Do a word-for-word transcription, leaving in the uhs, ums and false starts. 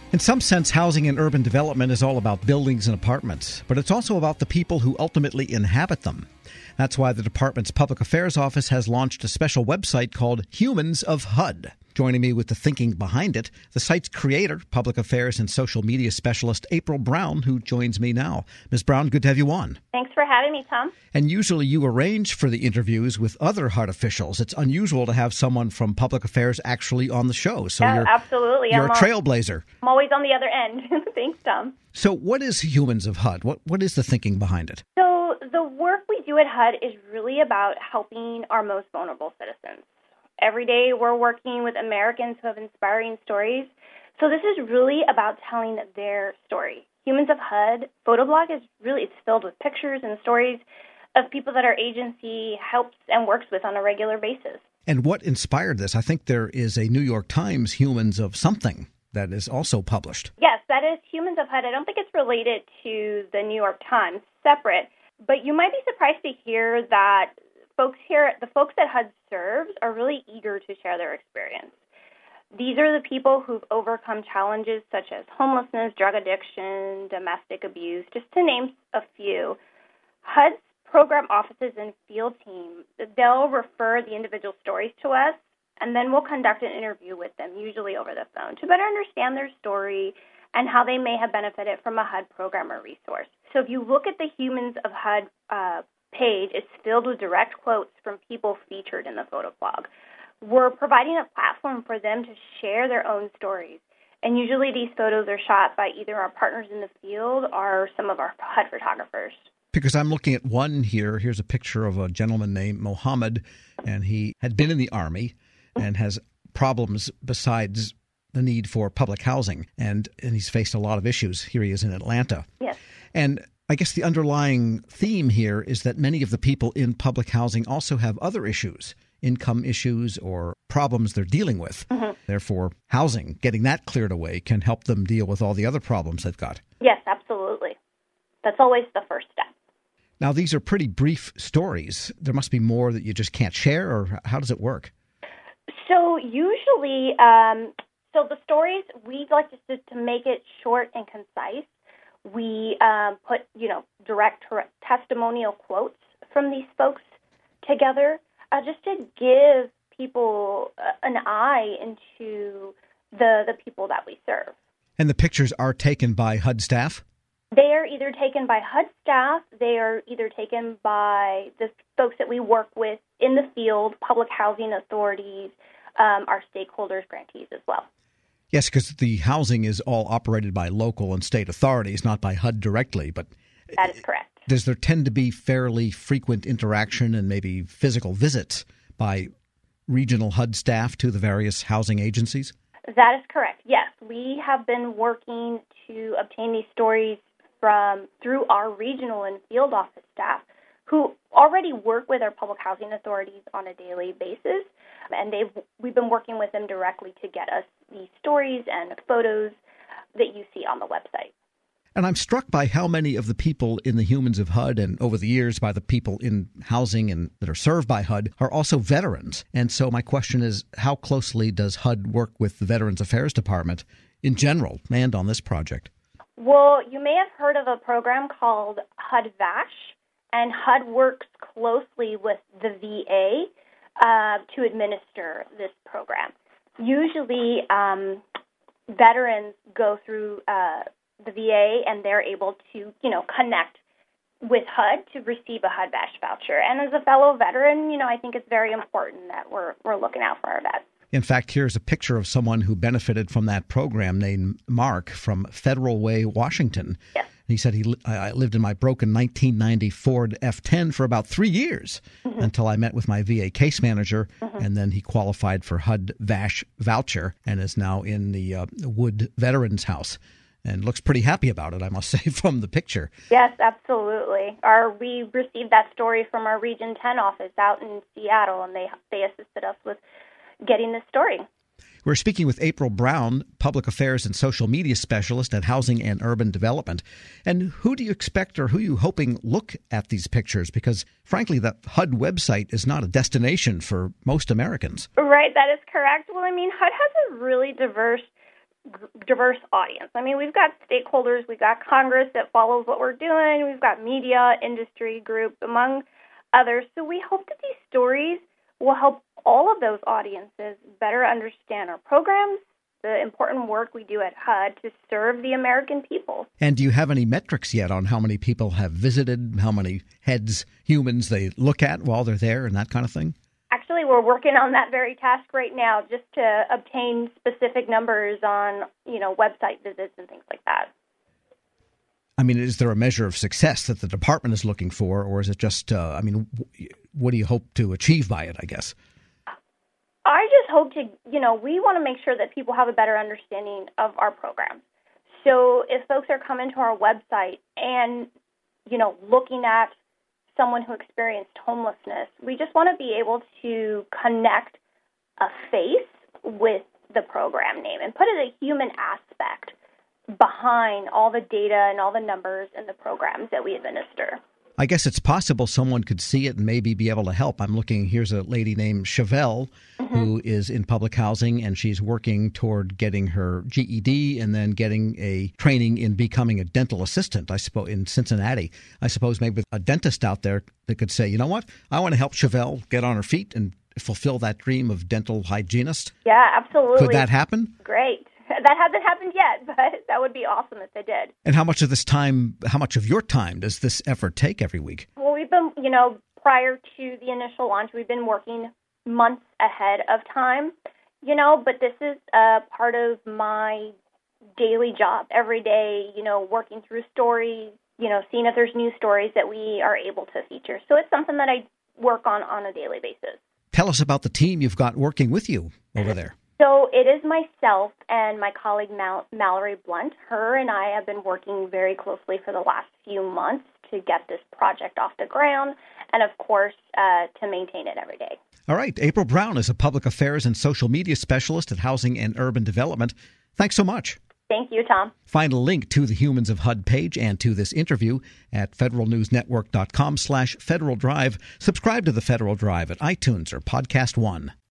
In some sense, housing and urban development is all about buildings and apartments, but it's also about the people who ultimately inhabit them. That's why the department's Public Affairs Office has launched a special website called Humans of H U D. Joining me with the thinking behind it, the site's creator, public affairs and social media specialist April Brown, who joins me now. Miz Brown, good to have you on. Thanks for having me, Tom. And usually you arrange for the interviews with other H U D officials. It's unusual to have someone from public affairs actually on the show. So yeah, you're, absolutely. You're I'm a trailblazer. I'm always on the other end. Thanks, Tom. So what is Humans of H U D? What What is the thinking behind it? So the work we do at H U D is really about helping our most vulnerable citizens. Every day we're working with Americans who have inspiring stories. So this is really about telling their story. Humans of H U D, Photoblog is really, it's filled with pictures and stories of people that our agency helps and works with on a regular basis. And what inspired this? I think there is a New York Times Humans of Something that is also published. Yes, that is Humans of H U D. I don't think it's related to the New York Times, separate. But you might be surprised to hear that folks here, the folks that H U D serves, are really eager to share their experience. These are the people who've overcome challenges such as homelessness, drug addiction, domestic abuse, just to name a few. H U D's program offices and field team, they'll refer the individual stories to us, and then we'll conduct an interview with them, usually over the phone, to better understand their story and how they may have benefited from a H U D program or resource. So if you look at the Humans of H U D uh, page, it's filled with direct quotes from people featured in the photo blog. We're providing a platform for them to share their own stories. And usually these photos are shot by either our partners in the field or some of our H U D photographers. Because I'm looking at one here. Here's a picture of a gentleman named Mohammed, and he had been in the Army and has problems besides the need for public housing. And, and he's faced a lot of issues. Here he is in Atlanta. Yes. And I guess the underlying theme here is that many of the people in public housing also have other issues, income issues or problems they're dealing with. Mm-hmm. Therefore, housing, getting that cleared away, can help them deal with all the other problems they've got. Yes, absolutely. That's always the first step. Now, these are pretty brief stories. There must be more that you just can't share, or how does it work? So usually, um, so the stories, we like to, to make it short and concise. We um, put, you know, direct testimonial quotes from these folks together uh, just to give people uh, an eye into the the people that we serve. And the pictures are taken by H U D staff? They are either taken by H U D staff, they are either taken by the folks that we work with in the field, public housing authorities, um, our stakeholders, grantees as well. Yes, because the housing is all operated by local and state authorities, not by H U D directly. But that is correct. Does there tend to be fairly frequent interaction and maybe physical visits by regional H U D staff to the various housing agencies? That is correct, yes. We have been working to obtain these stories from through our regional and field office staff who already work with our public housing authorities on a daily basis. And they've we've been working with them directly to get us these stories and photos that you see on the website. And I'm struck by how many of the people in the Humans of H U D and over the years by the people in housing and that are served by H U D are also veterans. And so my question is, how closely does H U D work with the Veterans Affairs Department in general and on this project? Well, you may have heard of a program called H U D VASH, and H U D works closely with the V A uh, to administer this program. Usually, um, veterans go through uh, the V A, and they're able to, you know, connect with H U D to receive a H U D VASH voucher. And as a fellow veteran, you know, I think it's very important that we're we're looking out for our vets. In fact, here's a picture of someone who benefited from that program named Mark from Federal Way, Washington. Yes. He said, he I lived in my broken nineteen ninety Ford F ten for about three years mm-hmm. until I met with my V A case manager, mm-hmm. and then he qualified for H U D VASH voucher and is now in the uh, Wood Veterans House and looks pretty happy about it, I must say, from the picture. Yes, absolutely. Our, we received that story from our Region ten office out in Seattle, and they they assisted us with getting this story. We're speaking with April Brown, Public Affairs and Social Media Specialist at Housing and Urban Development. And who do you expect or who are you hoping look at these pictures? Because, frankly, the H U D website is not a destination for most Americans. Right, that is correct. Well, I mean, H U D has a really diverse diverse audience. I mean, we've got stakeholders, we've got Congress that follows what we're doing, we've got media, industry groups, among others. So we hope that these stories will help all of those audiences better understand our programs, the important work we do at H U D to serve the American people. And do you have any metrics yet on how many people have visited, how many heads, humans they look at while they're there and that kind of thing? Actually, we're working on that very task right now just to obtain specific numbers on, you know, website visits and things like that. I mean, is there a measure of success that the department is looking for, or is it just, uh, I mean, what do you hope to achieve by it, I guess? I just hope to, you know, we want to make sure that people have a better understanding of our programs. So if folks are coming to our website and, you know, looking at someone who experienced homelessness, we just want to be able to connect a face with the program name and put it a human aspect behind all the data and all the numbers and the programs that we administer. I guess it's possible someone could see it and maybe be able to help. I'm looking, here's a lady named Chevelle mm-hmm. who is in public housing, and she's working toward getting her G E D and then getting a training in becoming a dental assistant, I suppose, in Cincinnati. I suppose maybe a dentist out there that could say, you know what, I want to help Chevelle get on her feet and fulfill that dream of dental hygienist. Yeah, absolutely. Could that happen? Great. That hasn't happened yet, but that would be awesome if it did. And how much of this time, how much of your time does this effort take every week? Well, we've been, you know, prior to the initial launch, we've been working months ahead of time, you know, but this is a part of my daily job every day, you know, working through stories, you know, seeing if there's new stories that we are able to feature. So it's something that I work on on a daily basis. Tell us about the team you've got working with you over there. So it is myself and my colleague Mal- Mallory Blunt. Her and I have been working very closely for the last few months to get this project off the ground and, of course, uh, to maintain it every day. All right. April Brown is a public affairs and social media specialist at Housing and Urban Development. Thanks so much. Thank you, Tom. Find a link to the Humans of H U D page and to this interview at federalnewsnetwork.com slash Federal Drive. Subscribe to the Federal Drive at iTunes or Podcast One.